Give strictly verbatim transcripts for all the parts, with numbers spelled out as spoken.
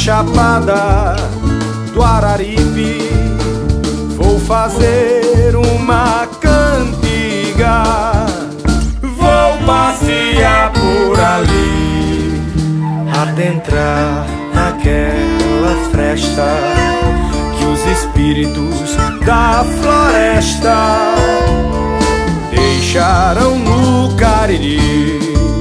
Chapada do Araripe, vou fazer uma cantiga, vou passear por ali, adentrar naquela fresta que os espíritos da floresta deixaram no Cariri.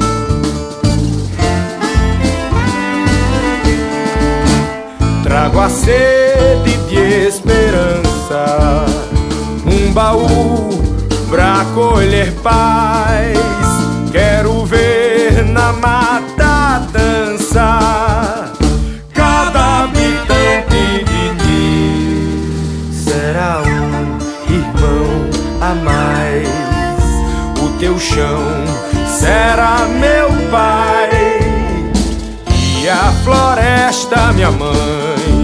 Trago a sede de esperança, um baú pra colher paz. Quero ver na mata dança cada habitante de ti. Será um irmão a mais, o teu chão será meu pai e a floresta minha mãe.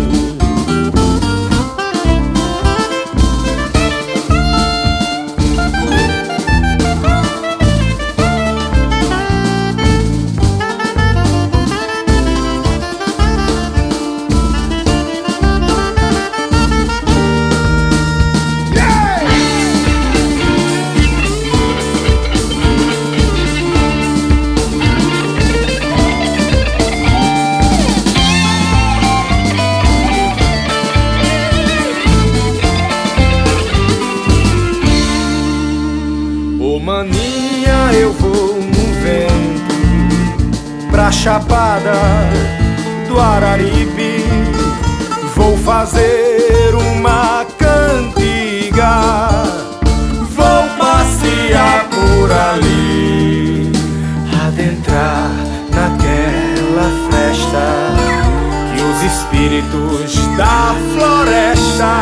Maninha, eu vou no vento pra Chapada do Araripe, vou fazer uma cantiga, vou passear por ali, adentrar naquela festa que os espíritos da floresta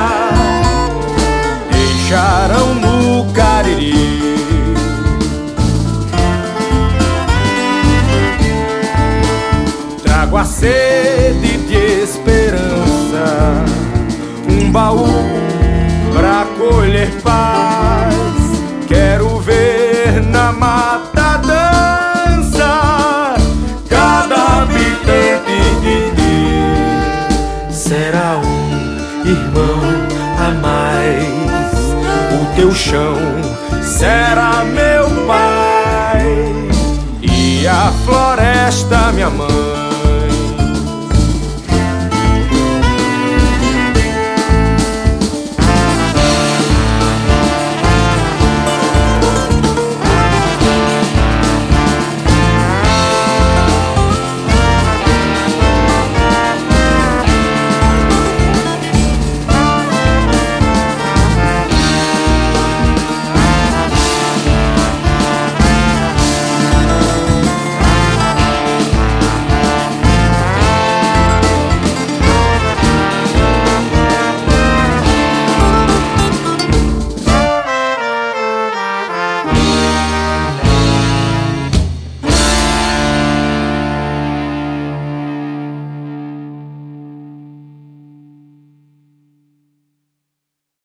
deixaram no Cariri. Trago a sede de esperança, um baú pra colher paz. Quero ver na mata dança cada habitante de ti. Será um irmão a mais, o teu chão será meu pai e a floresta minha mãe.